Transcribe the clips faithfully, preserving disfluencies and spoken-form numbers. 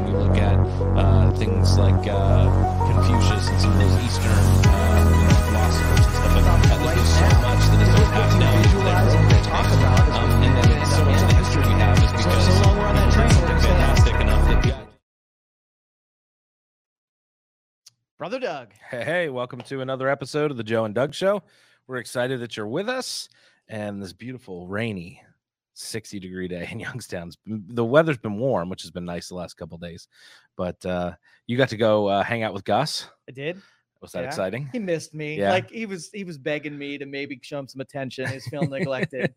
you look at uh, things like uh, Confucius and some of those Eastern uh, you know, philosophers and stuff like that, there's just so much that is passed down into their own talk about, um, and then so much of the history we have is because so long we're on that train, something fantastic enough that we Brother Doug. Hey, hey, welcome to another episode of the Joe and Doug Show. We're excited that you're with us, and this beautiful, rainy, sixty degree day in Youngstown. The weather's been warm, which has been nice the last couple of days, but uh, you got to go uh, hang out with Gus. I did. Was that Yeah. exciting? He missed me. Yeah. Like he was, he was begging me to maybe show him some attention. He's feeling neglected.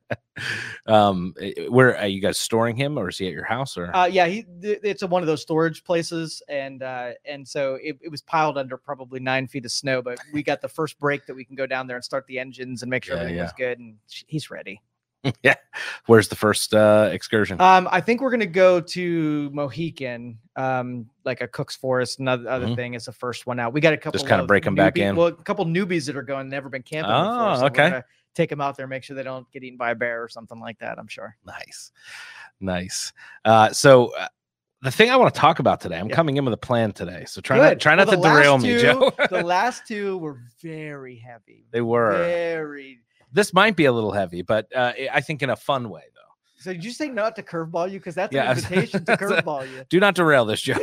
um, where are you guys storing him, or is he at your house? Or Uh, yeah, he. th- It's a, one of those storage places, and uh, and so it, it was piled under probably nine feet of snow. But we got the first break that we can go down there and start the engines and make sure Yeah, everything yeah. was good, and sh- he's ready. yeah, where's the first uh, excursion? Um, I think we're gonna go to Mohican, um, like a Cook's Forest. Another other Mhm. thing is the first one out. We got a couple Just kinda of break 'em back newbie- in. Well, a couple newbies that are going, never been camping before. Oh, So we're okay. gonna take them out there, make sure they don't get eaten by a bear or something like that. I'm sure. Nice, nice. Uh, so. Uh, The thing I want to talk about today, I'm Yeah. coming in with a plan today, so try not Good. try Well, not to the last derail me, two- Joe. The last two were very heavy. They were. Very. This might be a little heavy, but uh, I think in a fun way, though. So did you say not to curveball you? Because that's Yeah, I an was- invitation to that's a- curveball you. Do not derail this, Joe.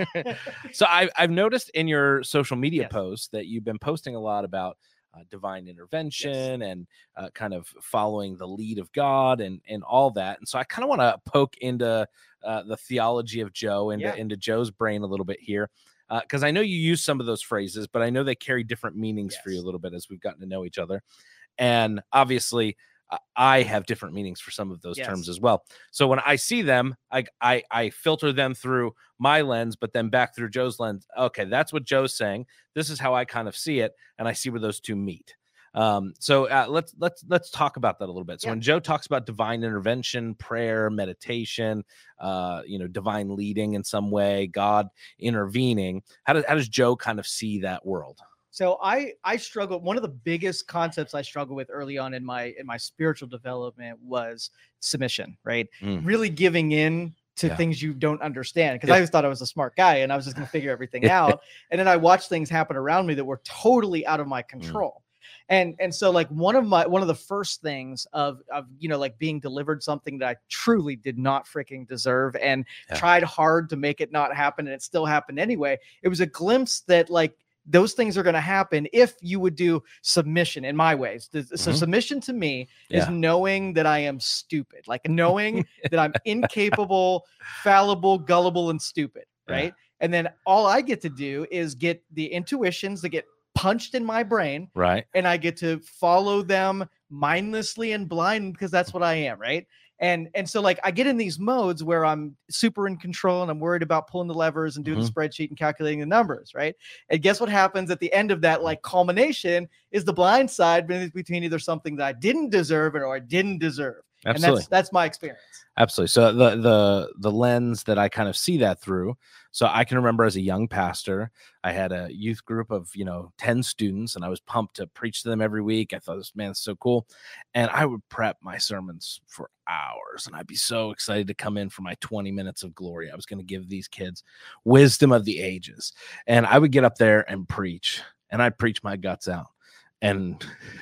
So I, I've noticed in your social media Yes. posts that you've been posting a lot about uh, divine intervention and uh, kind of following the lead of God and and all that. And so I kind of want to poke into uh, the theology of Joe, into Yeah. into Joe's brain a little bit here, because I know you use some of those phrases, but I know they carry different meanings for you a Yes. little bit as we've gotten to know each other. And obviously, uh, I have different meanings for some of those terms Yes. as well. So when I see them, I, I I filter them through my lens, but then back through Joe's lens. Okay, that's what Joe's saying. This is how I kind of see it, and I see where those two meet. Um, so uh, let's let's let's talk about that a little bit. So Yeah. when Joe talks about divine intervention, prayer, meditation, uh, you know, divine leading in some way, God intervening, how does how does Joe kind of see that world? So I I struggle. One of the biggest concepts I struggled with early on in my in my spiritual development was submission, right? Mm. Really giving in to Yeah. things you don't understand. Because Yeah. I always thought I was a smart guy and I was just going to figure everything out. And then I watched things happen around me that were totally out of my control. And and so like one of my one of the first things of of you know like being delivered something that I truly did not freaking deserve and Yeah. tried hard to make it not happen and it still happened anyway. It was a glimpse that like those things are going to happen if you would do submission in my ways. Th- So Mhm. submission to me is Yeah. knowing that I am stupid, like knowing that I'm incapable, fallible, gullible, and stupid. Yeah. Right. And then all I get to do is get the intuitions that get punched in my brain Right. and I get to follow them mindlessly and blind because that's what I am. Right. And and so like I get in these modes where I'm super in control and I'm worried about pulling the levers and doing the spreadsheet and calculating the numbers, right? And guess what happens at the end of that like culmination is the blind side be- between either something that I didn't deserve or I didn't deserve. Absolutely. And that's that's my experience. Absolutely. So the the the lens that I kind of see that through. So I can remember as a young pastor, I had a youth group of, you know, ten students, and I was pumped to preach to them every week. I thought, this man is so cool. And I would prep my sermons for hours, and I'd be so excited to come in for my twenty minutes of glory. I was going to give these kids wisdom of the ages. And I would get up there and preach, and I'd preach my guts out. And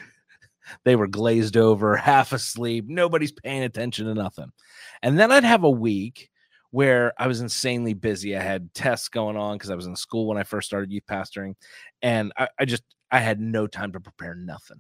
they were glazed over, half asleep. Nobody's paying attention to nothing. And then I'd have a week where I was insanely busy. I had tests going on because I was in school when I first started youth pastoring. And I, I just, I had no time to prepare nothing.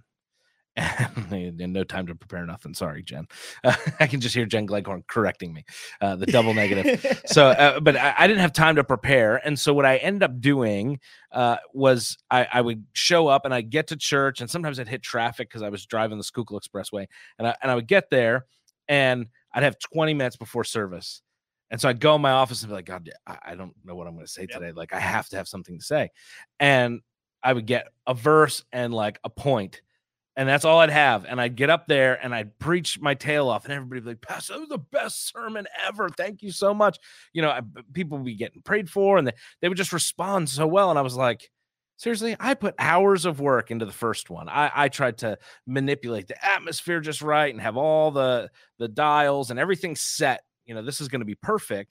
And no time to prepare nothing. Sorry, Jen. Uh, I can just hear Jen Gleghorn correcting me, uh, the double negative. So, uh, but I, I didn't have time to prepare. And so what I ended up doing uh, was I, I would show up and I'd get to church, and sometimes I'd hit traffic because I was driving the Schuylkill Expressway, and I, and I would get there and I'd have twenty minutes before service. And so I'd go in my office and be like, God, I, I don't know what I'm going to say Yep. today. Like I have to have something to say. And I would get a verse and like a point, and that's all I'd have. And I'd get up there and I'd preach my tail off, and everybody would be like, Pastor, that was the best sermon ever. Thank you so much. You know, I, people would be getting prayed for, and they, they would just respond so well. And I was like, seriously, I put hours of work into the first one. I, I tried to manipulate the atmosphere just right and have all the, the dials and everything set. You know, this is going to be perfect.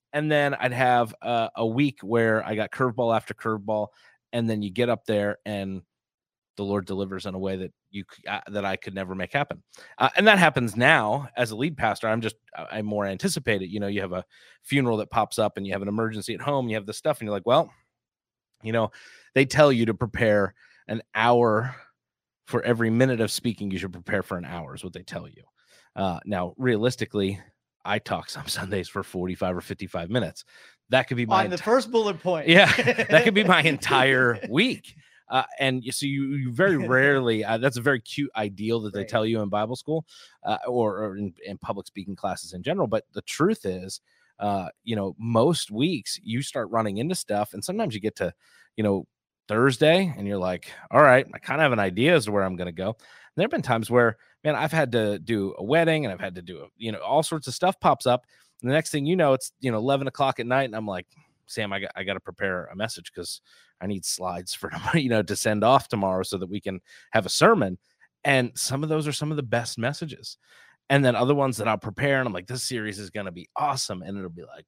and then I'd have uh, a week where I got curveball after curveball, and then you get up there and the Lord delivers in a way that you uh, that I could never make happen. Uh, and that happens now as a lead pastor. I'm just I more anticipate it. You know, you have a funeral that pops up and you have an emergency at home, you have this stuff, and you're like, well, you know, they tell you to prepare an hour for every minute of speaking. You should prepare for an hour is what they tell you. Uh, now, realistically, I talk some Sundays for forty-five or fifty-five minutes. That could be my on the first bullet point. Yeah, that could be my entire week. Uh, and you, so you, you very rarely, uh, that's a very cute ideal that they Right. tell you in Bible school uh, or, or in, in public speaking classes in general. But the truth is, uh, you know, most weeks you start running into stuff, and sometimes you get to, you know, Thursday and you're like, all right, I kind of have an idea as to where I'm going to go. And there have been times where, man, I've had to do a wedding and I've had to do, a, you know, all sorts of stuff pops up. And the next thing you know, it's, you know, eleven o'clock at night. And I'm like, Sam, I got, I got to prepare a message because I need slides for, you know, to send off tomorrow so that we can have a sermon. And some of those are some of the best messages. And then other ones that I'll prepare and I'm like, this series is going to be awesome. And it'll be like,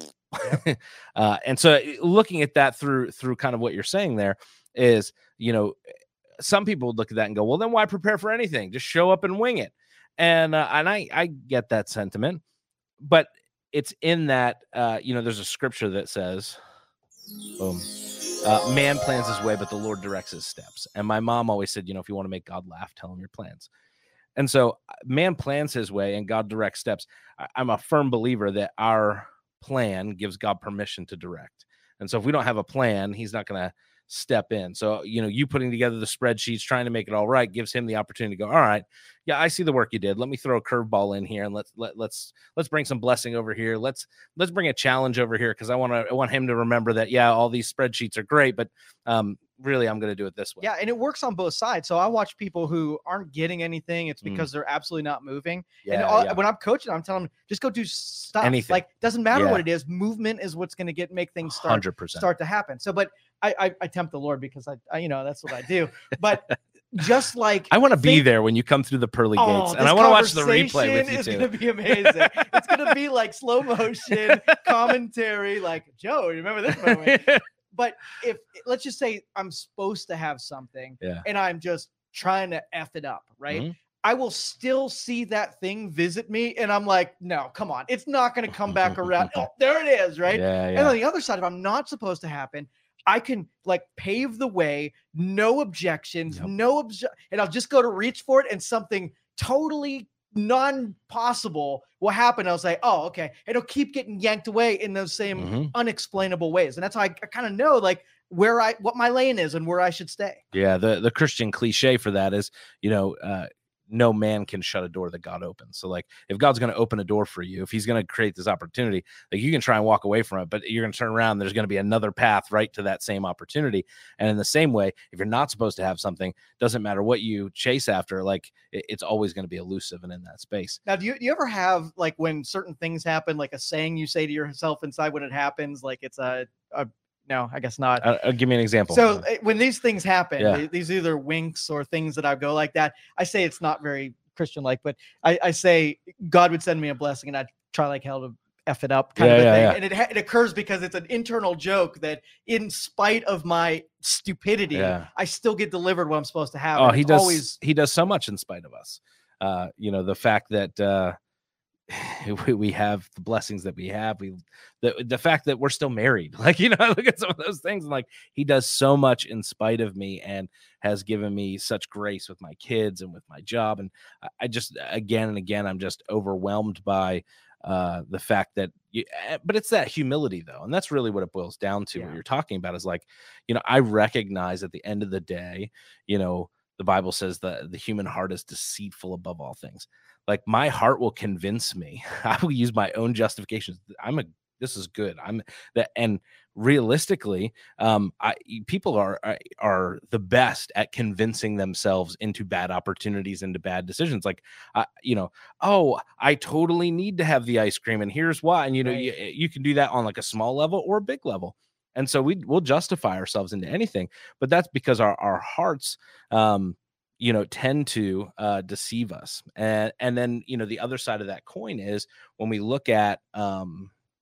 uh, and so looking at that through, through kind of what you're saying there is, you know, some people would look at that and go, well, then why prepare for anything? Just show up and wing it. And, uh, and I, I get that sentiment, but it's in that, uh, you know, there's a scripture that says, boom, uh, man plans his way, but the Lord directs his steps. And my mom always said, you know, if you want to make God laugh, tell him your plans. And so man plans his way and God directs steps. I, I'm a firm believer that our plan gives God permission to direct. And so if we don't have a plan, he's not going to step in. So, you know, you putting together the spreadsheets, trying to make it all right, gives him the opportunity to go, all right, yeah, I see the work you did. Let me throw a curveball in here and let's, let, let's, let's bring some blessing over here. Let's, let's bring a challenge over here. Cause I want to, I want him to remember that, yeah, all these spreadsheets are great, but, um, really, I'm going to do it this way. Yeah, and it works on both sides. So I watch people who aren't getting anything. It's because mm. they're absolutely not moving. Yeah, and all, yeah. when I'm coaching, I'm telling them, just go do stuff. Anything. Like, doesn't matter yeah. what it is. Movement is what's going to get make things start, one hundred percent. start to happen. So, but I, I, I tempt the Lord because I, I, you know, that's what I do. But just like I want to be there when you come through the pearly oh, gates, and I want to watch the replay with you it's too. It's going to be amazing. It's going to be like slow motion commentary. Like, Joe, remember this moment? But if let's just say I'm supposed to have something yeah. and I'm just trying to F it up, right? Mm-hmm. I will still see that thing visit me and I'm like, no, come on. It's not going to come back around. Oh, there it is, right? Yeah, yeah. And on the other side, if I'm not supposed to happen, I can like pave the way, no objections, yep. no obje- and I'll just go to reach for it and something totally non-possible will happen. I'll say, oh, okay. It'll keep getting yanked away in those same mm-hmm. unexplainable ways. And that's how I, I kind of know like where I, what my lane is and where I should stay. Yeah. The, the Christian cliche for that is, you know, uh, no man can shut a door that God opens. So like if God's going to open a door for you, if he's going to create this opportunity, like you can try and walk away from it, but you're going to turn around. There's going to be another path right to that same opportunity. And in the same way, if you're not supposed to have something, doesn't matter what you chase after, like it, it's always going to be elusive and in that space. Now, do you, do you ever have like when certain things happen, like a saying you say to yourself inside when it happens, like it's a, a no, I guess not. Uh, uh, give me an example. So when these things happen, yeah. these either winks or things that I go like that, I say it's not very Christian-like, but I, I say God would send me a blessing and I'd try like hell to F it up kind yeah, of a yeah, thing. Yeah. And it, ha- it occurs because it's an internal joke that in spite of my stupidity, yeah. I still get delivered what I'm supposed to have. Oh, he does. Always... He does so much in spite of us. Uh, you know, the fact that, uh, we have the blessings that we have, we the, the fact that we're still married, like, you know, I look at some of those things and like he does so much in spite of me and has given me such grace with my kids and with my job. And I, I just, again and again, I'm just overwhelmed by uh, the fact that, you, but it's that humility though. And that's really what it boils down to. Yeah. What you're talking about is like, you know, I recognize at the end of the day, you know, the Bible says that the human heart is deceitful above all things. Like my heart will convince me. I will use my own justifications. I'm a, this is good. I'm that. And realistically, um, I, people are, are, are the best at convincing themselves into bad opportunities, into bad decisions. Like, uh, you know, oh, I totally need to have the ice cream and here's why. And, you know, right. you, you can do that on like a small level or a big level. And so we will justify ourselves into anything, but that's because our, our hearts, um, you know, tend to uh, deceive us. And, and then, you know, the other side of that coin is when we look at, um,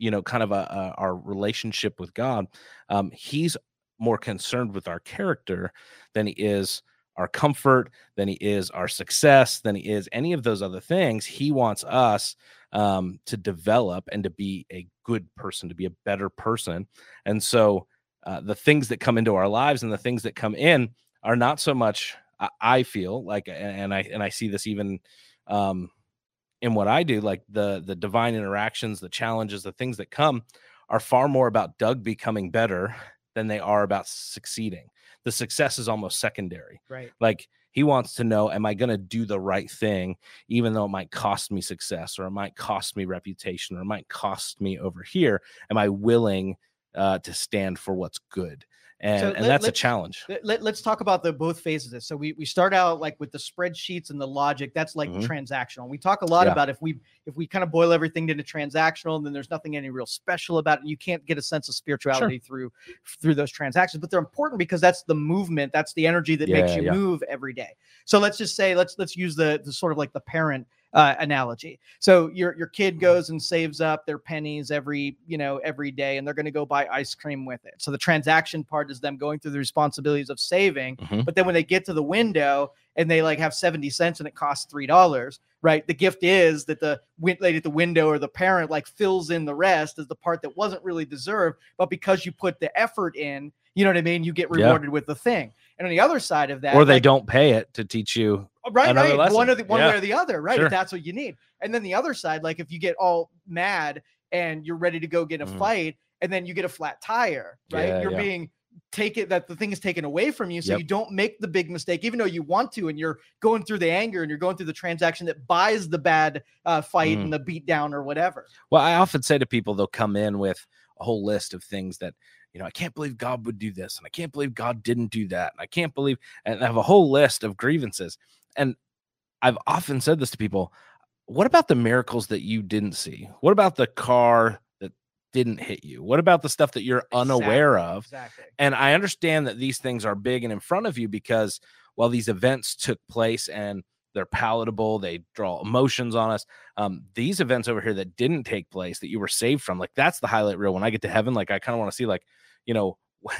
you know, kind of a, a our relationship with God, um, he's more concerned with our character than he is our comfort, than he is our success, than he is any of those other things. He wants us um, to develop and to be a good person, to be a better person. And so uh, the things that come into our lives and the things that come in are not so much, I, I feel like, and I, and I see this even um, in what I do, like the, the divine interactions, the challenges, the things that come are far more about Doug becoming better than they are about succeeding. The success is almost secondary. Right. Like he wants to know, am I going to do the right thing, even though it might cost me success, or it might cost me reputation, or it might cost me over here? Am I willing uh, to stand for what's good? And, So and let- that's a let's- challenge. Let, let's talk about the both phases of this. So we, we start out like with the spreadsheets and the logic. That's like Mhm. transactional. We talk a lot Yeah. about if we if we kind of boil everything into transactional, and then there's nothing any real special about it. You can't get a sense of spirituality through through those transactions, but they're important because that's the movement. That's the energy that makes Yeah, you yeah. move every day. So let's just say let's let's use the, the sort of like the parent uh, analogy. So your your kid goes and saves up their pennies every you know every day, and they're going to go buy ice cream with it. So the transaction part is them going through the responsibilities of saving. Mhm. But then when they get to the window and they like have seventy cents and it costs three dollars, right? The gift is that the win- lady at the window or the parent like fills in the rest as the part that wasn't really deserved, but because you put the effort in, you know what I mean? You get Yeah. rewarded with the thing. And on the other side of that, Or they like, don't pay it to teach you. right, another right. lesson. One or the one Yeah. way or the other, right? Sure. If that's what you need. And then the other side, like if you get all mad and you're ready to go get in a Mhm. fight, and then you get a flat tire, right? Yeah, you're yeah. being taken that the thing is taken away from you. So Yep. you don't make the big mistake, even though you want to, and you're going through the anger and you're going through the transaction that buys the bad uh, fight Mhm. and the beat down or whatever. Well, I often say to people, they'll come in with a whole list of things that, you know, I can't believe God would do this, and I can't believe God didn't do that, and I can't believe, and I have a whole list of grievances. And I've often said this to people: what about the miracles that you didn't see? What about the car that didn't hit you? What about the stuff that you're unaware Exactly, of? Exactly. And I understand that these things are big and in front of you because while these events took place and they're palatable, they draw emotions on us. Um, these events over here that didn't take place, that you were saved from, like that's the highlight reel. When I get to heaven, like I kind of want to see, like, you know,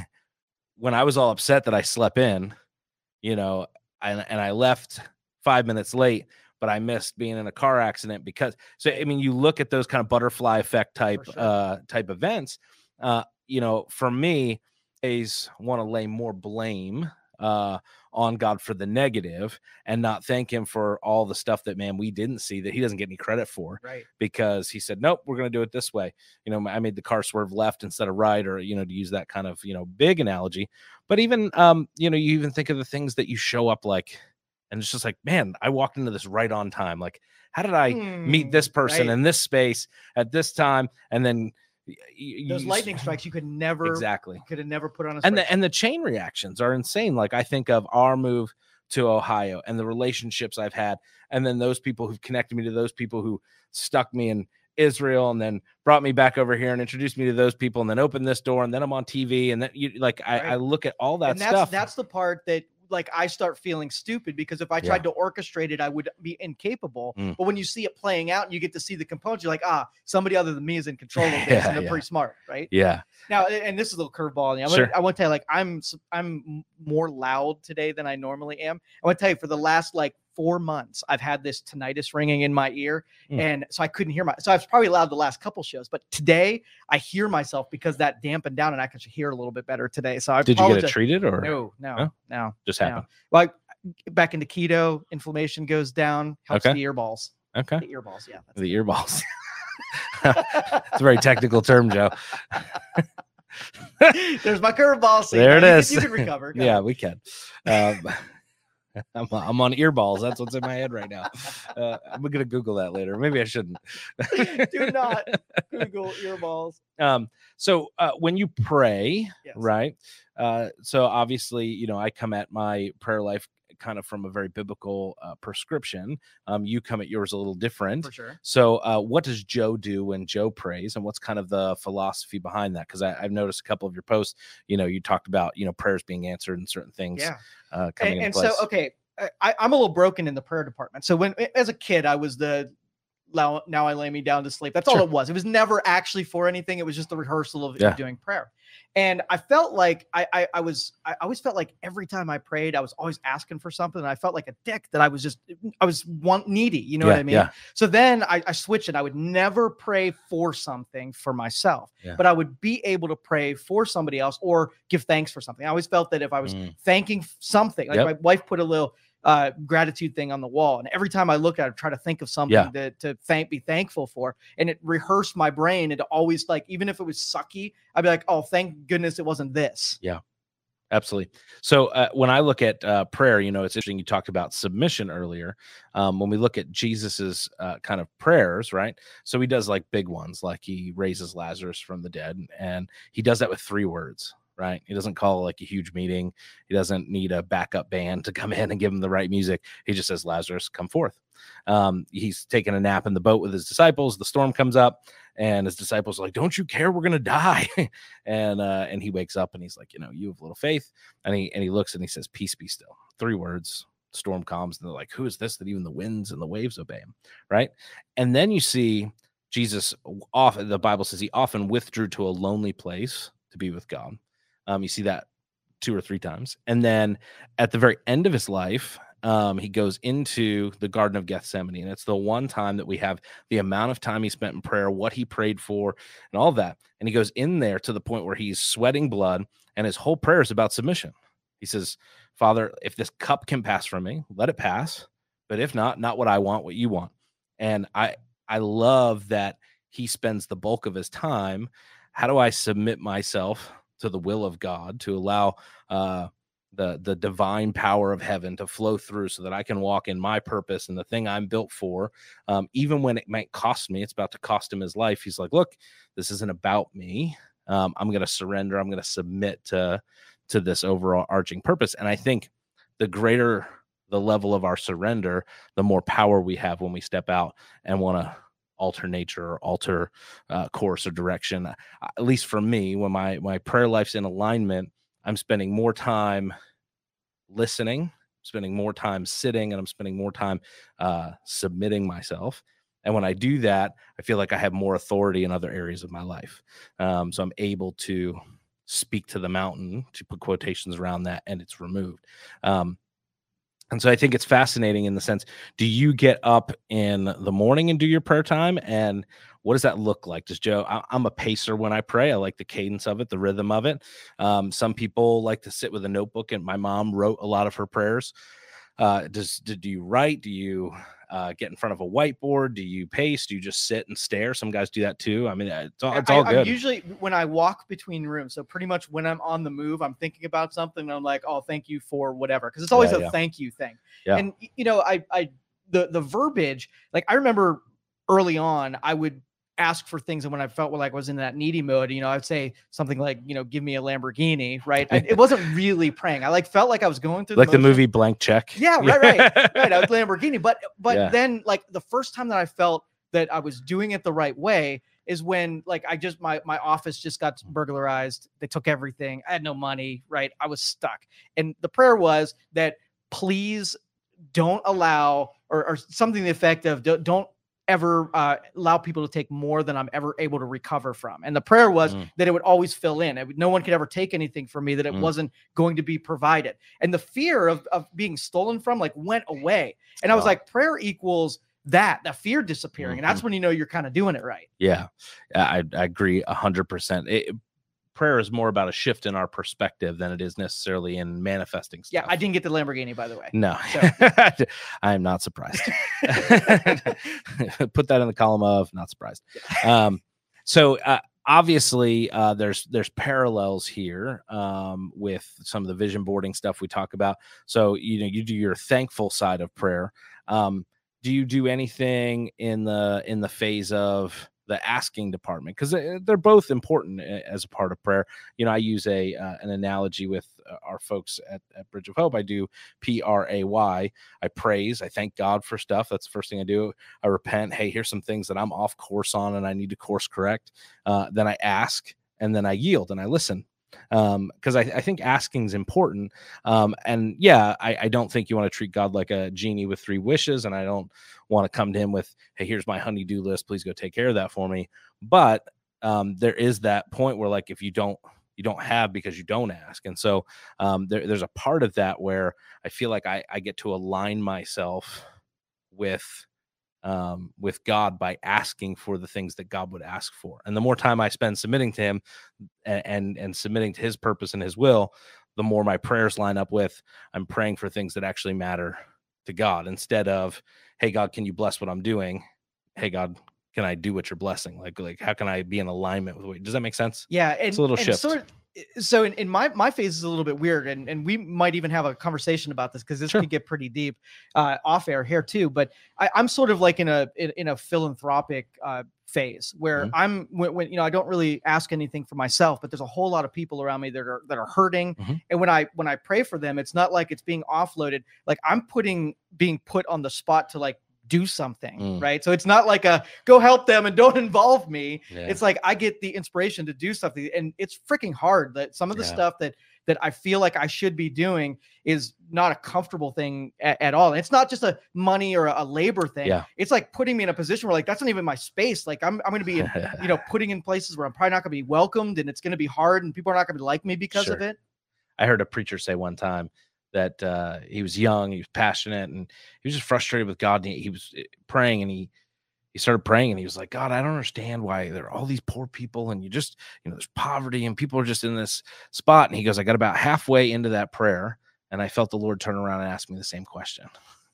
when I was all upset that I slept in, you know, and, and I left five minutes late, but I missed being in a car accident because, so, I mean, you look at those kind of butterfly effect type, sure. uh, type events, uh, you know, for me, I want to lay more blame, uh, on God for the negative and not thank him for all the stuff that, man, we didn't see, that he doesn't get any credit for, Right. because he said, nope, we're going to do it this way. You know, I made the car swerve left instead of right, or, you know, to use that kind of, you know, big analogy. But even, um, you know, you even think of the things that you show up like, and it's just like, man, I walked into this right on time. Like, how did I meet this Hmm, person right. in this space at this time? And then y- y- Those you- lightning strikes you could never exactly. could have never put on a And the spreadsheet. and the chain reactions are insane. Like I think of our move to Ohio and the relationships I've had, and then those people who've connected me to those people who stuck me in Israel and then brought me back over here and introduced me to those people and then opened this door and then I'm on T V and then you like I, Right. I look at all that and that's stuff. that's the part that like I start feeling stupid, because if I Yeah. tried to orchestrate it, I would be incapable. Mm. But when you see it playing out and you get to see the components, you're like, ah, somebody other than me is in control of this, Yeah, and they're yeah. pretty smart, right? yeah. Now, and this is a little curveball. I'm Sure. gonna, I want to tell you, like, I'm s- I'm m- more loud today than I normally am. I want to tell you, for the last like four months, I've had this tinnitus ringing in my ear, Mm. and so I couldn't hear my. So I was probably loud the last couple shows, but today I hear myself because that dampened down, and I can hear a little bit better today. So I Did you get it apologize. treated or No, no, Huh? no. just no. happened? Like back into keto, inflammation goes down, helps Okay. the earballs. Okay. The earballs, yeah. That's The earballs. It's a very technical term, Joe. There's my curveball. See, There now it you is. Can, you can recover. Go Yeah, ahead. we can. Um, I'm, I'm on earballs. That's what's in my head right now. Uh, I'm gonna Google that later. Maybe I shouldn't. Do not Google earballs. Um, so uh, when you pray, Yes. right? Uh, so obviously, you know, I come at my prayer life kind of from a very biblical uh, prescription. Um, you come at yours a little different. For sure. So uh, what does Joe do when Joe prays, and what's kind of the philosophy behind that? Because I've noticed a couple of your posts, you know, you talked about, you know, prayers being answered and certain things Yeah. uh, coming And, into and place. so, okay, I, I'm a little broken in the prayer department. So when, as a kid, I was the now, now I lay me down to sleep. That's all Sure. it was. It was never actually for anything. It was just the rehearsal of, Yeah. of doing prayer. And I felt like I, I, I was, I always felt like every time I prayed, I was always asking for something. And I felt like a dick that I was just, I was one needy. You know Yeah, what I mean? yeah. So then I, I switched it. I would never pray for something for myself, Yeah. but I would be able to pray for somebody else or give thanks for something. I always felt that if I was Mm. thanking something, like Yep. my wife put a little uh, gratitude thing on the wall. And every time I look at it, I try to think of something Yeah. to, to thank, be thankful for. And it rehearsed my brain. And always like, even if it was sucky, I'd be like, oh, thank goodness it wasn't this. Yeah. Absolutely. So uh, when I look at uh, prayer, you know, it's interesting. You talked about submission earlier. Um, when we look at Jesus's uh, kind of prayers, right? So he does like big ones, like he raises Lazarus from the dead, and he does that with three words, right? He doesn't call like a huge meeting. He doesn't need a backup band to come in and give him the right music. He just says, Lazarus, come forth. Um, he's taking a nap in the boat with his disciples. The storm comes up, and his disciples are like, don't you care? We're going to die. and, uh, and he wakes up and he's like, you know, you have little faith. And he, and he looks and he says, peace be still. Three words, storm calms. And they're like, who is this that even the winds and the waves obey him? Right. And then you see Jesus off. The Bible says he often withdrew to a lonely place to be with God. Um, you see that two or three times. And then at the very end of his life, Um, he goes into the Garden of Gethsemane, and it's the one time that we have the amount of time he spent in prayer, what he prayed for, and all that. And he goes in there to the point where he's sweating blood, and his whole prayer is about submission. He says, Father, if this cup can pass from me, let it pass. But if not, not what I want, what you want. And I, I love that he spends the bulk of his time. How do I submit myself to the will of God to allow, uh, the the divine power of heaven to flow through so that I can walk in my purpose and the thing I'm built for, um, even when it might cost me. It's about to cost him his life. He's like, look, this isn't about me. Um, I'm going to surrender. I'm going to submit to, to this overall arching purpose. And I think the greater the level of our surrender, the more power we have when we step out and want to alter nature or alter uh, course or direction. At least for me, when my, my prayer life's in alignment, I'm spending more time listening, spending more time sitting, and I'm spending more time uh, submitting myself. And when I do that, I feel like I have more authority in other areas of my life. Um, so I'm able to speak to the mountain, to put quotations around that, and it's removed. Um, and so I think it's fascinating in the sense, do you get up in the morning and do your prayer time? And what does that look like? Does Joe, I, I'm a pacer when I pray. I like the cadence of it, the rhythm of it. Um, some people like to sit with a notebook, and my mom wrote a lot of her prayers. Uh, does, do you write? Do you uh, get in front of a whiteboard? Do you pace? Do you just sit and stare? Some guys do that too. I mean, it's all, it's all I, good. I'm usually when I walk between rooms. So pretty much when I'm on the move, I'm thinking about something. And I'm like, oh, thank you for whatever. Cause it's always Yeah, a yeah. thank you thing. Yeah. And you know, I, I, the, the verbiage, like I remember early on, I would ask for things. And when I felt like I was in that needy mode, you know, I'd say something like, you know, give me a Lamborghini, right? I, it wasn't really praying. I like felt like I was going through like the, the movie Blank Check. Yeah, right, right, right. I was Lamborghini, but but Yeah. then like the first time that I felt that I was doing it the right way is when like I just my my office just got burglarized. They took everything. I had no money, right? I was stuck, and the prayer was that please don't allow or, or something to the effect of don't, don't ever uh, allow people to take more than I'm ever able to recover from. And the prayer was Mm. that it would always fill in. It would, no one could ever take anything from me, that it Mm. wasn't going to be provided. And the fear of, of being stolen from like went away. And I was Wow. like, prayer equals that, the fear disappearing. Mm-hmm. And that's when you know you're kind of doing it right. Yeah, I, I agree a hundred percent. Prayer is more about a shift in our perspective than it is necessarily in manifesting stuff. Yeah, I didn't get the Lamborghini, by the way. No, So. I am not surprised. Put that in the column of not surprised. Um, so uh, obviously, uh, there's there's parallels here um, with some of the vision boarding stuff we talk about. So you know, you do your thankful side of prayer. Um, do you do anything in the in the phase of the asking department, because they're both important as a part of prayer? You know, I use a uh, an analogy with uh, our folks at, at Bridge of Hope. I do P R A Y. I praise. I thank God for stuff. That's the first thing I do. I repent. Hey, here's some things that I'm off course on and I need to course correct. Uh, then I ask, and then I yield and I listen. Um, because I, I think asking is important. Um, and yeah, I, I don't think you want to treat God like a genie with three wishes, and I don't want to come to him with, hey, here's my honey-do list, please go take care of that for me. But um, there is that point where, like, if you don't you don't have because you don't ask. And so um, there, there's a part of that where I feel like I, I get to align myself with um, with God by asking for the things that God would ask for. And the more time I spend submitting to him and, and, and submitting to his purpose and his will, the more my prayers line up with, I'm praying for things that actually matter to God, instead of, hey, God, can you bless what I'm doing? Hey, God, can I do what you're blessing? Like, like, how can I be in alignment with what, does that make sense? Yeah. And, it's a little and shift. Sort of, so in, in my, my phase is a little bit weird, and, and we might even have a conversation about this, because this Sure. could get pretty deep uh, off air here too. But I, I'm sort of like in a, in, in a philanthropic uh, phase where Mm-hmm. I'm, when, when, you know, I don't really ask anything for myself, but there's a whole lot of people around me that are, that are hurting. Mm-hmm. And when I, when I pray for them, it's not like it's being offloaded. Like I'm putting, being put on the spot to like do something, Mm. right? So it's not like a go help them and don't involve me. Yeah. It's like I get the inspiration to do something, and it's freaking hard. That some of the Yeah. stuff that that I feel like I should be doing is not a comfortable thing at, at all. And it's not just a money or a, a labor thing. Yeah. It's like putting me in a position where like that's not even my space. Like I'm I'm going to be in, you know, putting in places where I'm probably not going to be welcomed, and it's going to be hard, and people are not going to like me because Sure. of it. I heard a preacher say one time that uh, he was young, he was passionate, and he was just frustrated with God. And he, he was praying, and he he started praying, and he was like, God, I don't understand why there are all these poor people, and you just, you know, there's poverty, and people are just in this spot. And he goes, I got about halfway into that prayer, and I felt the Lord turn around and ask me the same question.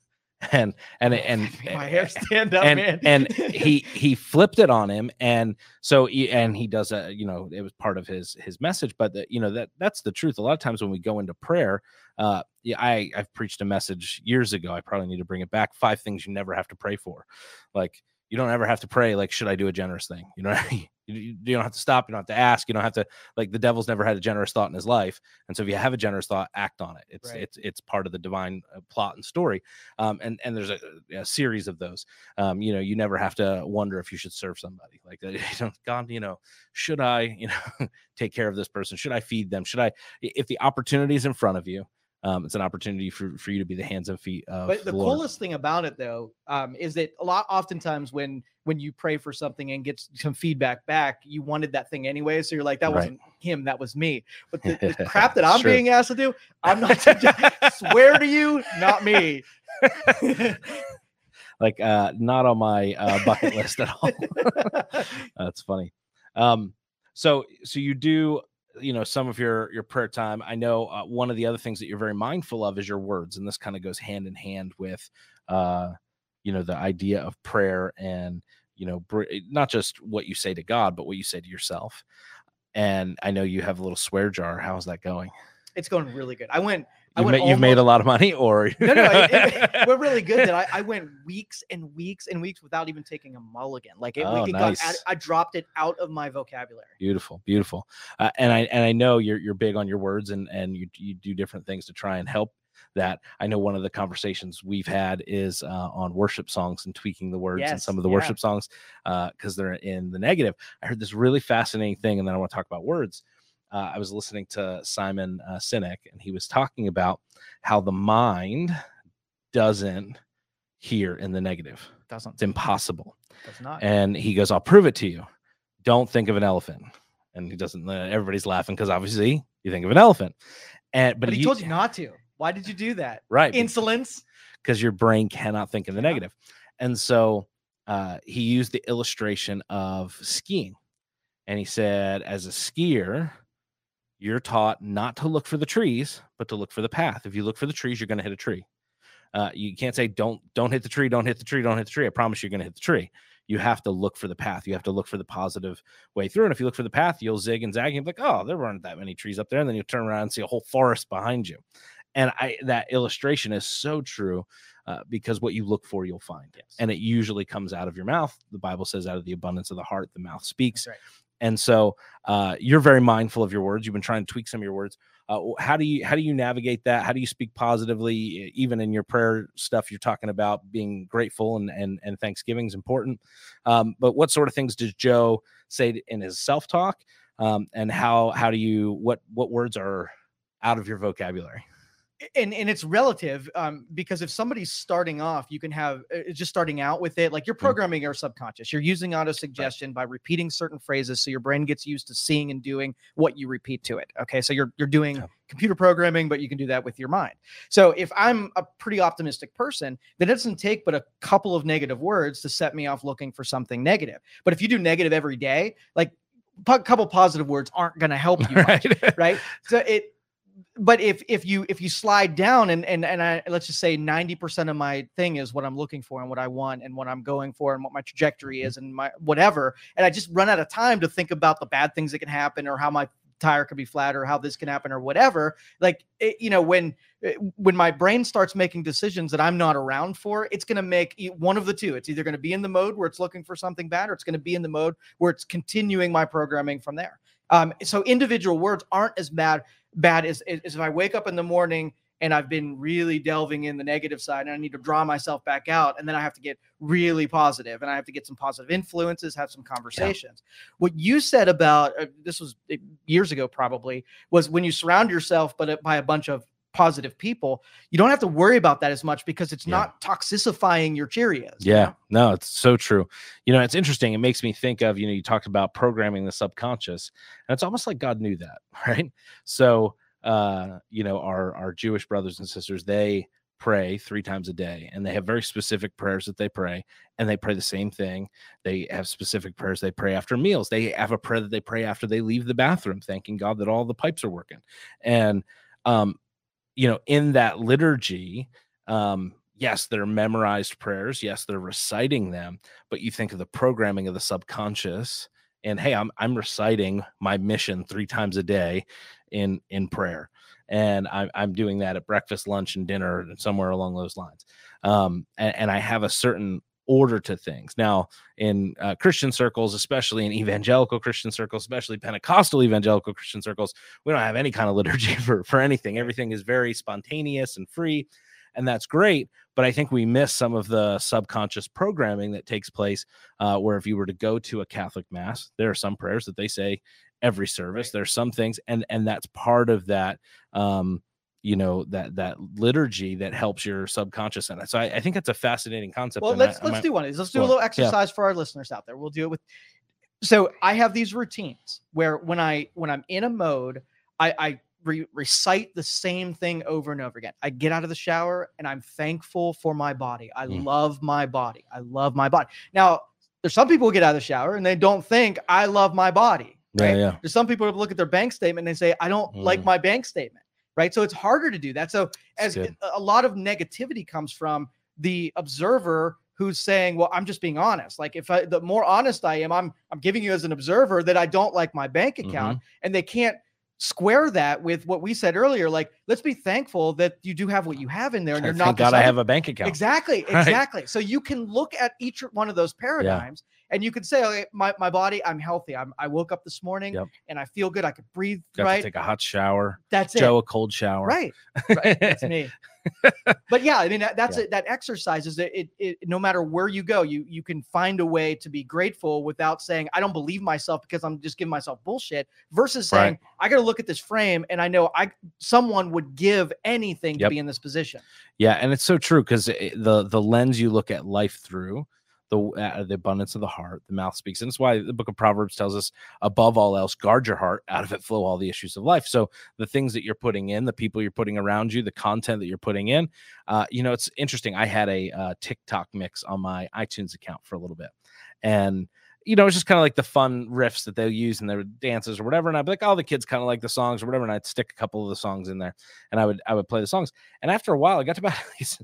And and and my hair stand up, and, man. and he he flipped it on him, and so he, and he does a, you know, it was part of his his message, but the, you know, that that's the truth. A lot of times when we go into prayer, uh, yeah, I I've preached a message years ago. I probably need to bring it back. Five things you never have to pray for. Like, you don't ever have to pray, like, should I do a generous thing? You know, you, you don't have to stop. You don't have to ask. You don't have to, like, the devil's never had a generous thought in his life. And so if you have a generous thought, act on it. It's, Right. it's, it's part of the divine uh, plot and story. Um, and, and there's a, a series of those. Um, you know, you never have to wonder if you should serve somebody. Like, you know, God, you know, should I, you know, take care of this person? Should I feed them? Should I, if the opportunity is in front of you, Um, it's an opportunity for, for you to be the hands and feet of But the the Lord. coolest thing about it, though, um, is that a lot oftentimes when when you pray for something and get some feedback back, you wanted that thing anyway. So you're like, that Right. wasn't him, that was me. But the, the crap that I'm Sure. being asked to do, I'm not. Swear to you, not me. Like, uh, not on my uh, bucket list at all. That's funny. Um, so so you do, you know, some of your your prayer time. I know uh, one of the other things that you're very mindful of is your words, and this kind of goes hand in hand with uh you know, the idea of prayer, and you know, br- not just what you say to God, but what you say to yourself. And I know you have a little swear jar. How's that going? It's going really good. I went. I You've, went ma- you've made a almost- lot of money, or no, no, it, it, we're really good that I, I went weeks and weeks and weeks without even taking a mulligan. Like it, Oh, it nice. got, I dropped it out of my vocabulary. Beautiful, beautiful. Uh, and I and I know you're you're big on your words, and and you you do different things to try and help that. I know one of the conversations we've had is uh, on worship songs and tweaking the words in Yes, some of the yeah. worship songs because they're in the negative. I heard this really fascinating thing, and then I want to talk about words. Uh, I was listening to Simon uh, Sinek, and he was talking about how the mind doesn't hear in the negative. Doesn't. It's impossible. Does not. And he goes, I'll prove it to you. Don't think of an elephant. And he doesn't, uh, everybody's laughing because obviously you think of an elephant. And, but, but he you- told you not to. Why did you do that? Right. Insolence. Because your brain cannot think in the Yeah. negative. And so uh, he used the illustration of skiing. And he said, as a skier, you're taught not to look for the trees, but to look for the path. If you look for the trees, you're going to hit a tree. Uh, you can't say, don't, don't hit the tree, don't hit the tree, don't hit the tree. I promise you're going to hit the tree. You have to look for the path. You have to look for the positive way through. And if you look for the path, you'll zig and zag. And be like, oh, there weren't that many trees up there. And then you turn around and see a whole forest behind you. And I, that illustration is so true uh, because what you look for, you'll find. Yes. And it usually comes out of your mouth. The Bible says out of the abundance of the heart, the mouth speaks. That's right. And so uh, you're very mindful of your words. You've been trying to tweak some of your words. Uh, how do you how do you navigate that? How do you speak positively, even in your prayer stuff? You're talking about being grateful and and and Thanksgiving is important. Um, but what sort of things does Joe say in his self talk? Um, and how how do you what what words are out of your vocabulary? And and it's relative, um, because if somebody's starting off, you can have uh, just starting out with it, like you're programming your subconscious. You're using auto suggestion by repeating certain phrases, so your brain gets used to seeing and doing what you repeat to it. Okay, so you're you're doing Yeah. computer programming, but you can do that with your mind. So if I'm a pretty optimistic person, then it doesn't take but a couple of negative words to set me off looking for something negative. But if you do negative every day, like a couple positive words aren't going to help you much, Right. right? So it but if if you if you slide down and and and I let's just say ninety percent of my thing is what I'm looking for and what I want and what I'm going for and what my trajectory is and my whatever, and I just run out of time to think about the bad things that can happen or how my tire could be flat or how this can happen or whatever. Like it, you know, when when my brain starts making decisions that I'm not around for, it's going to make one of the two. It's either going to be in the mode where it's looking for something bad, or it's going to be in the mode where it's continuing my programming from there. Um, so individual words aren't as bad bad as, as if I wake up in the morning and I've been really delving in the negative side and I need to draw myself back out. And then I have to get really positive and I have to get some positive influences, have some conversations. Yeah. What you said about, uh, this was years ago, probably, was when you surround yourself but by a bunch of positive people, you don't have to worry about that as much because it's yeah. not toxicifying your Cheerios. Yeah, you know? No, it's so true. You know, it's interesting. It makes me think of, you know, you talked about programming the subconscious, and it's almost like God knew that, right? So, uh, you know, our, our Jewish brothers and sisters, they pray three times a day, and they have very specific prayers that they pray, and they pray the same thing. They have specific prayers they pray after meals. They have a prayer that they pray after they leave the bathroom, thanking God that all the pipes are working. And, um, you know, in that liturgy, um, yes, they're memorized prayers. Yes, they're reciting them, but you think of the programming of the subconscious and, hey, I'm, I'm reciting my mission three times a day in, in prayer. And I'm, I'm doing that at breakfast, lunch, and dinner, and somewhere along those lines. Um, and, and I have a certain order to things. Now, in uh, Christian circles, especially in evangelical Christian circles, especially Pentecostal evangelical Christian circles, we don't have any kind of liturgy for, for anything. Everything is very spontaneous and free, and that's great. But I think we miss some of the subconscious programming that takes place, uh, where if you were to go to a Catholic mass, there are some prayers that they say every service. Right. There's some things, and and that's part of that. Um, you know, that that liturgy that helps your subconscious in it. So I, I think that's a fascinating concept. Well, let's I, let's I might, do one of these. Let's do well, a little exercise yeah. for our listeners out there. We'll do it with. So I have these routines where when I when I'm in a mode, I, I re- recite the same thing over and over again. I get out of the shower and I'm thankful for my body. I mm. love my body. I love my body. Now, there's some people who get out of the shower and they don't think I love my body. Right? Yeah, yeah. There's some people who look at their bank statement and they say, I don't mm. like my bank statement. Right. So it's harder to do that. So as a lot of negativity comes from the observer who's saying, well, I'm just being honest. Like if I, the more honest I am, I'm, I'm giving you as an observer that I don't like my bank account, mm-hmm. and they can't square that with what we said earlier. Like, let's be thankful that you do have what you have in there and you're not. Thank God I have a bank account. Exactly. Exactly. Right. So you can look at each one of those paradigms yeah. and you can say, okay, my, my body, I'm healthy. I'm, I woke up this morning yep. and I feel good. I could breathe. Got right. to take a hot shower. That's Joe, it. a cold shower. Right. Right. That's me. But yeah, I mean, that, that's yeah. it. That exercise is that it, it, no matter where you go, you, you can find a way to be grateful without saying, I don't believe myself because I'm just giving myself bullshit, versus saying, right. I got to look at this frame and I know I, someone would give anything yep. to be in this position. Yeah. And it's so true, because the, the lens you look at life through, the, uh, the abundance of the heart, the mouth speaks. And that's why the book of Proverbs tells us, above all else, guard your heart, out of it flow all the issues of life. So the things that you're putting in, the people you're putting around you, the content that you're putting in, uh, you know, it's interesting. I had a uh, TikTok mix on my iTunes account for a little bit, and you know, it's just kind of like the fun riffs that they'll use in their dances or whatever. And I'd be like, oh, the kids kind of like the songs or whatever. And I'd stick a couple of the songs in there, and I would, I would play the songs. And after a while, I got to about,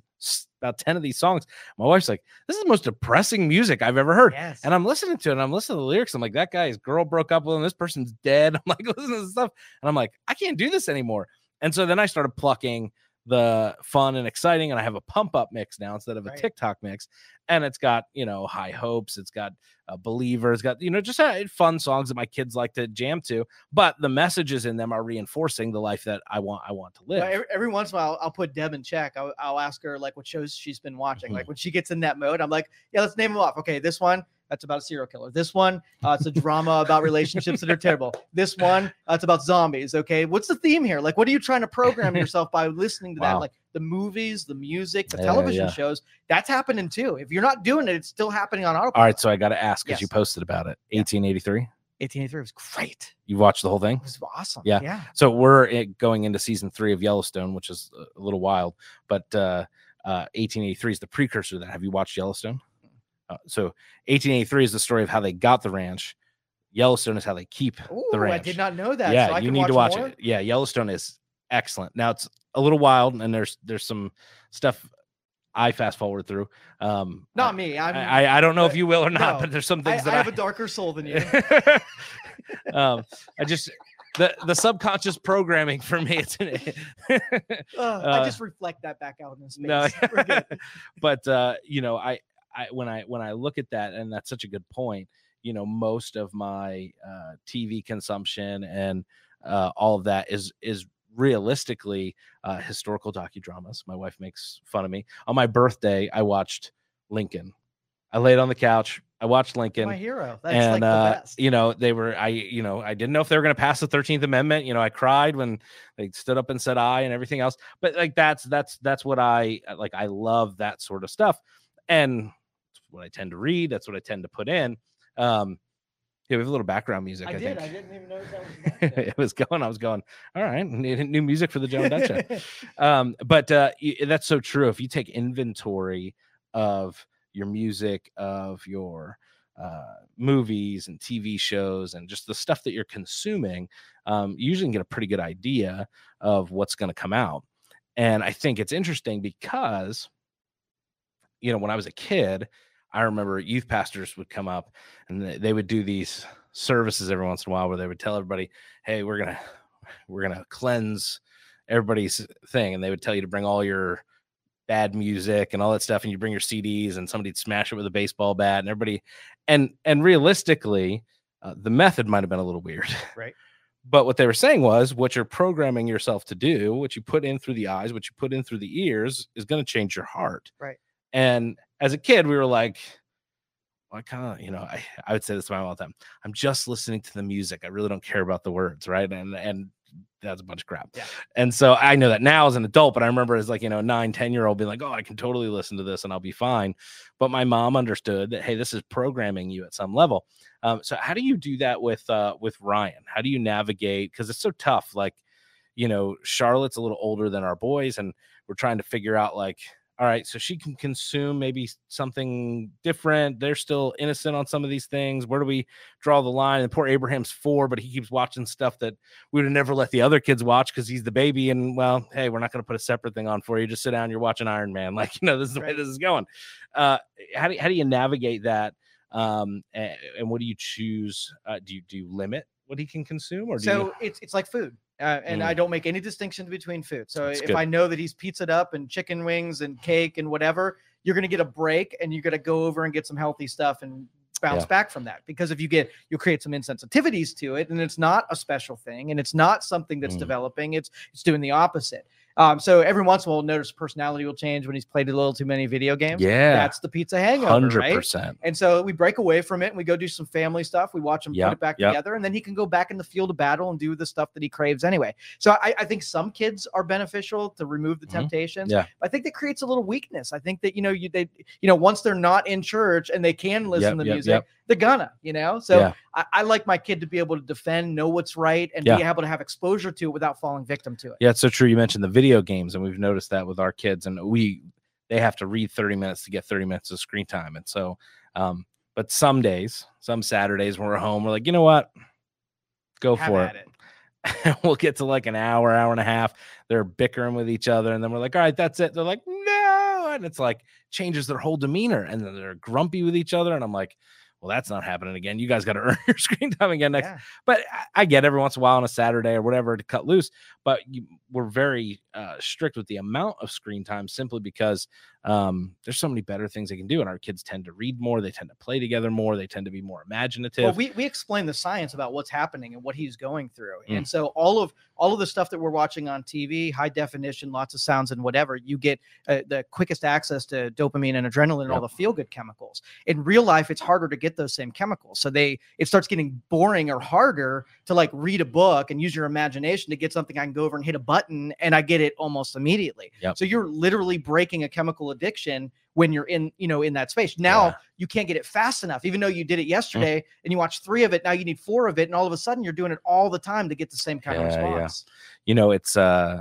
about ten of these songs. My wife's like, this is the most depressing music I've ever heard. Yes. And I'm listening to it and I'm listening to the lyrics. I'm like, that guy's girl broke up with him. This person's dead. I'm like, listening to this stuff. And I'm like, I can't do this anymore. And so then I started plucking the fun and exciting, and I have a pump up mix now instead of a right. TikTok mix, and it's got, you know, high hopes, it's got a believer, it's got, you know, just uh, fun songs that my kids like to jam to, but the messages in them are reinforcing the life that I want I want to live. Well, every, every once in a while I'll put Deb in check. I'll, I'll ask her like what shows she's been watching. Mm-hmm. Like when she gets in that mode, I'm like, yeah, let's name them off. Okay, this one, that's about a serial killer. This one, uh, it's a drama about relationships that are terrible. This one, uh, it's about zombies. Okay, what's the theme here? Like, what are you trying to program yourself by listening to Wow. that? Like the movies, the music, the Yeah, television yeah. shows. That's happening too. If you're not doing it, it's still happening on autopilot. All right, so I got to ask because Yes. you posted about it. Yeah. eighteen eighty-three. eighteen eighty-three was great. You watched the whole thing? It was awesome. Yeah. Yeah. So we're i- going into season three of Yellowstone, which is a little wild, but uh, uh, eighteen eighty-three is the precursor to that. Have you watched Yellowstone? Uh, so eighteen eighty-three is the story of how they got the ranch. Yellowstone is how they keep Ooh, the ranch. I did not know that. Yeah, so I you can need to watch more? it. Yeah, Yellowstone is excellent. Now it's a little wild, and there's there's some stuff I fast forward through. Um, Not I, me. I'm, I I don't know if but- you will or not, no. but there's some I, things I that have I, a darker soul than you. um, I just the the subconscious programming for me. It's an, Uh, Uh, I just reflect that back out in space. no, We're good. but uh, you know, I I when I when I look at that, and that's such a good point. You know, most of my uh, T V consumption and uh, all of that is is realistically uh, historical docudramas. My wife makes fun of me. On my birthday, I watched Lincoln. I laid on the couch. I watched Lincoln. My hero. That's and like the uh, best. you know, they were I you know I didn't know if they were going to pass the thirteenth Amendment. You know, I cried when they stood up and said "I" and everything else. But like that's that's that's what I like. I love that sort of stuff, and it's what I tend to read. That's what I tend to put in. Um, yeah, we have a little background music. I, I, did. think I didn't even notice that was back there. it was going. I was going. All right, new new music for the Joe and Doug show. Um, but uh, y- that's so true. If you take inventory of your music, of your uh, movies and T V shows, and just the stuff that you're consuming, um, you usually can get a pretty good idea of what's going to come out. And I think it's interesting because, you know, when I was a kid, I remember youth pastors would come up and they, they would do these services every once in a while where they would tell everybody, "Hey, we're gonna we're gonna cleanse everybody's thing," and they would tell you to bring all your bad music and all that stuff, and you bring your C Ds, and somebody'd smash it with a baseball bat, and everybody, and and realistically, uh, the method might have been a little weird, Right. but what they were saying was, what you're programming yourself to do, what you put in through the eyes, what you put in through the ears, is going to change your heart. Right. And as a kid, we were like, well, I kind of, you know, I, I would say this to my mom all the time. I'm just listening to the music. I really don't care about the words, right? And and that's a bunch of crap. Yeah. And so I know that now as an adult, but I remember as like, you know, nine, ten year old being like, oh, I can totally listen to this and I'll be fine. But my mom understood that, hey, this is programming you at some level. Um, so how do you do that with uh with Ryan? How do you navigate? Because it's so tough. Like, you know, Charlotte's a little older than our boys, and we're trying to figure out like, all right, so she can consume maybe something different. They're still innocent on some of these things. Where do we draw the line? And poor Abraham's four, but he keeps watching stuff that we would have never let the other kids watch because he's the baby. And well, hey, we're not going to put a separate thing on for you. Just sit down. You're watching Iron Man. Like, you know, this is the way Right. this is going. Uh, how do how do you navigate that? Um, and, and what do you choose? Uh, do you do you limit what he can consume, or do So you? it's it's like food, uh, and Mm. I don't make any distinction between food. So That's if good. I know that he's pizzaed up and chicken wings and cake and whatever, you're gonna get a break, and you're gonna go over and get some healthy stuff and bounce Yeah. back from that. Because if you get, you'll create some insensitivities to it, and it's not a special thing, and it's not something that's Mm. developing. It's it's doing the opposite. Um, so every once in a while, notice personality will change when he's played a little too many video games. Yeah, That's the pizza hangover, hundred right? percent. And so we break away from it and we go do some family stuff. We watch him Yep, put it back yep. together, and then he can go back in the field of battle and do the stuff that he craves anyway. So I, I think some kids are beneficial to remove the Mhm. temptations. Yeah. I think that creates a little weakness. I think that, you know, you they you know, once they're not in church and they can listen Yep, to yep, music, yep. they're gonna, you know. So Yeah. I, I like my kid to be able to defend, know what's right, and Yeah. be able to have exposure to it without falling victim to it. Yeah, it's so true. You mentioned the video games, and we've noticed that with our kids, and we they have to read thirty minutes to get thirty minutes of screen time. And so, um, but some days, some Saturdays when we're home, we're like, you know what? Go Have for at it. it. We'll get to like an hour, hour and a half. They're bickering with each other, and then we're like, all right, that's it. They're like, no, and it's like changes their whole demeanor, and then they're grumpy with each other, and I'm like, well, that's not happening again. You guys got to earn your screen time again next. Yeah. But I- I get every once in a while on a Saturday or whatever to cut loose, but you, we're very uh, strict with the amount of screen time simply because Um, there's so many better things they can do, and our kids tend to read more. They tend to play together more. They tend to be more imaginative. Well, we we explain the science about what's happening and what he's going through, Mm. and so all of all of the stuff that we're watching on T V, high definition, lots of sounds and whatever, you get uh, the quickest access to dopamine and adrenaline and Yep. all the feel good chemicals. In real life, it's harder to get those same chemicals, so they it starts getting boring or harder to like read a book and use your imagination to get something. I can go over and hit a button and I get it almost immediately. Yep. So you're literally breaking a chemical addiction when you're in, you know, in that space. Now Yeah. you can't get it fast enough, even though you did it yesterday mm. and you watched three of it. Now you need four of it. And all of a sudden you're doing it all the time to get the same kind Yeah, of response. Yeah. You know, it's, uh,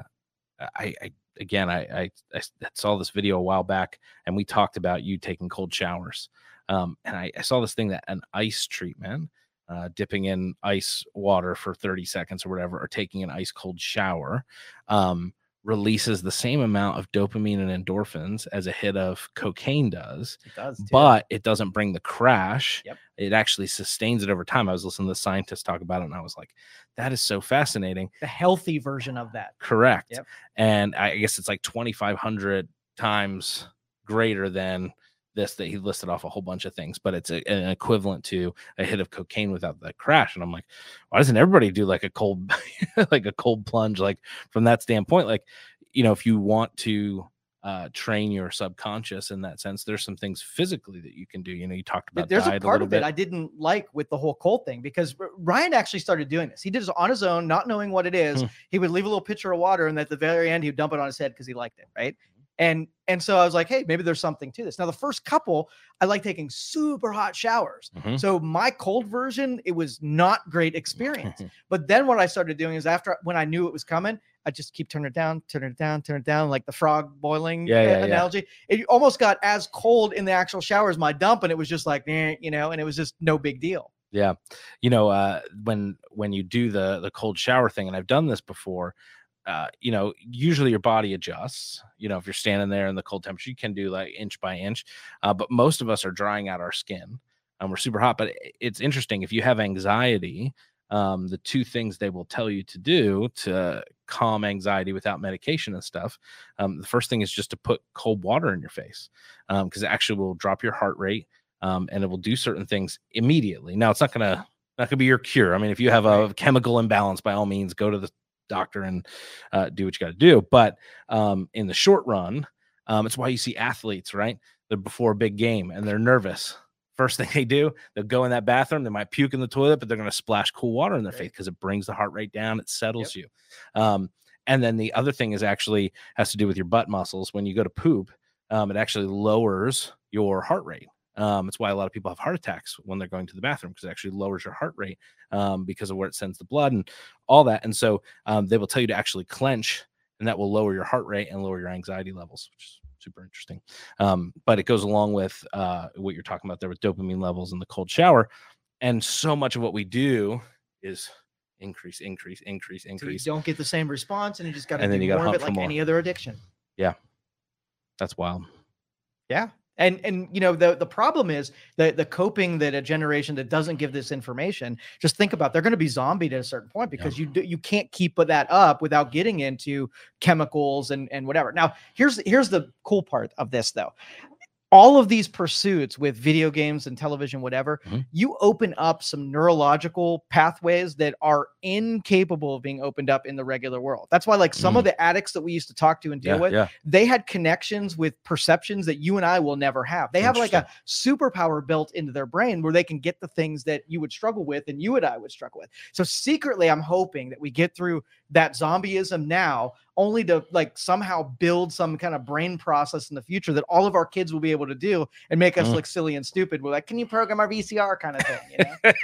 I, I again, I, I, I saw this video a while back and we talked about you taking cold showers. Um, and I, I saw this thing that an ice treatment, uh, dipping in ice water for thirty seconds or whatever, or taking an ice cold shower, um, releases the same amount of dopamine and endorphins as a hit of cocaine does. It does, too. But it doesn't bring the crash. Yep. It actually sustains it over time. I was listening to the scientists talk about it and I was like, that is so fascinating. The healthy version of that. Correct. Yep. And I guess it's like twenty-five hundred times greater than this that he listed off a whole bunch of things, but it's a, an equivalent to a hit of cocaine without that crash. And I'm like, why doesn't everybody do like a cold, like a cold plunge? Like from that standpoint, like, you know, if you want to uh, train your subconscious in that sense, there's some things physically that you can do. You know, you talked about there's diet a part a of bit. it I didn't like with the whole cold thing, because Ryan actually started doing this. He did this on his own, not knowing what it is. Hmm. He would leave a little pitcher of water and at the very end, he would dump it on his head because he liked it. Right. And, and so I was like, hey, maybe there's something to this. Now, the first couple, I like taking super hot showers. Mm-hmm. So my cold version, it was not great experience. But then what I started doing is after, when I knew it was coming, I just keep turning it down, turning it down, turning it down, like the frog boiling yeah, yeah, analogy. Yeah. It almost got as cold in the actual shower as my dump. And it was just like, eh, you know, and it was just no big deal. Yeah. You know, uh, when, when you do the, the cold shower thing, and I've done this before, Uh, you know, usually your body adjusts. You know, if you're standing there in the cold temperature, you can do like inch by inch. Uh, but most of us are drying out our skin and we're super hot. But it's interesting. If you have anxiety, um, the two things they will tell you to do to calm anxiety without medication and stuff. Um, the first thing is just to put cold water in your face, um, because it actually will drop your heart rate, um, and it will do certain things immediately. Now, it's not going to, not going to be your cure. I mean, if you have a chemical imbalance, by all means, go to the doctor and uh, do what you got to do. But um, in the short run, um, it's why you see athletes, right? They're before a big game and they're nervous. First thing they do, they'll go in that bathroom. They might puke in the toilet, but they're going to splash cool water in their face because it brings the heart rate down. It settles yep. you. Um, and then the other thing is actually has to do with your butt muscles. When you go to poop, um, it actually lowers your heart rate. Um, it's why a lot of people have heart attacks when they're going to the bathroom, because it actually lowers your heart rate, um, because of where it sends the blood and all that. And so um, they will tell you to actually clench, and that will lower your heart rate and lower your anxiety levels, which is super interesting. Um, but it goes along with uh, what you're talking about there with dopamine levels in the cold shower. And so much of what we do is increase, increase, increase, increase. So you don't get the same response, and you just got to do more of it like more. any other addiction. Yeah. That's wild. Yeah. And, and, you know, the, the problem is that the coping that a generation that doesn't give this information, just think about, they're going to be zombied at a certain point, because yeah. you do, you can't keep that up without getting into chemicals and, and whatever. Now, here's, here's the cool part of this though. All of these pursuits with video games and television, whatever, mm-hmm. you open up some neurological pathways that are incapable of being opened up in the regular world. That's why, like, some mm. of the addicts that we used to talk to and deal yeah, with, yeah. they had connections with perceptions that you and I will never have. They have like a superpower built into their brain where they can get the things that you would struggle with and you and I would struggle with. So secretly, I'm hoping that we get through that zombieism now, only to like somehow build some kind of brain process in the future that all of our kids will be able to do and make us mm. look silly and stupid. We're like, can you program our V C R kind of thing?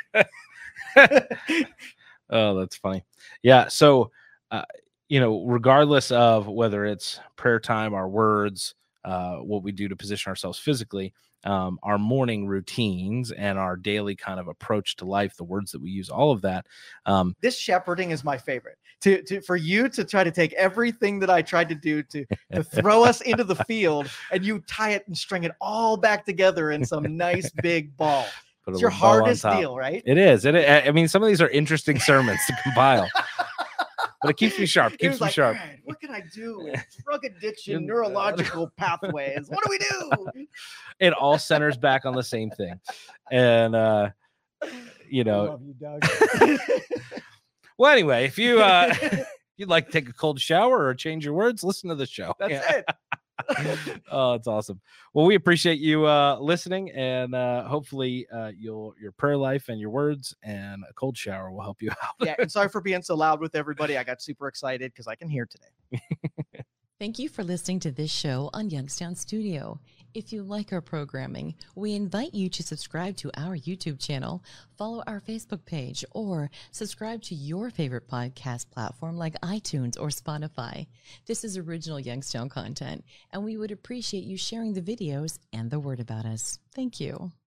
You know? Oh, that's funny. Yeah. So, uh, you know, regardless of whether it's prayer time, our words, uh, what we do to position ourselves physically, um, our morning routines and our daily kind of approach to life, the words that we use, all of that. Um, this shepherding is my favorite. To, to for you to try to take everything that I tried to do to to throw us into the field, and you tie it and string it all back together in some nice big ball. Put it's your hardest deal, right? It is. It, I mean, some of these are interesting sermons to compile. but it keeps me sharp. It Keeps was me like, sharp. "All right, what can I do with drug addiction, You're- neurological pathways? What do we do?" It all centers back on the same thing, and uh, you know. I love you, Doug. Well, anyway, if you uh, if you'd like to take a cold shower or change your words, listen to the show. That's Yeah. it. Oh, it's awesome. Well, we appreciate you uh, listening, and uh, hopefully, uh, you'll your prayer life and your words and a cold shower will help you out. Yeah, and sorry for being so loud with everybody. I got super excited because I can hear today. Thank you for listening to this show on Youngstown Studio. If you like our programming, we invite you to subscribe to our YouTube channel, follow our Facebook page, or subscribe to your favorite podcast platform like iTunes or Spotify. This is original Youngstown content, and we would appreciate you sharing the videos and the word about us. Thank you.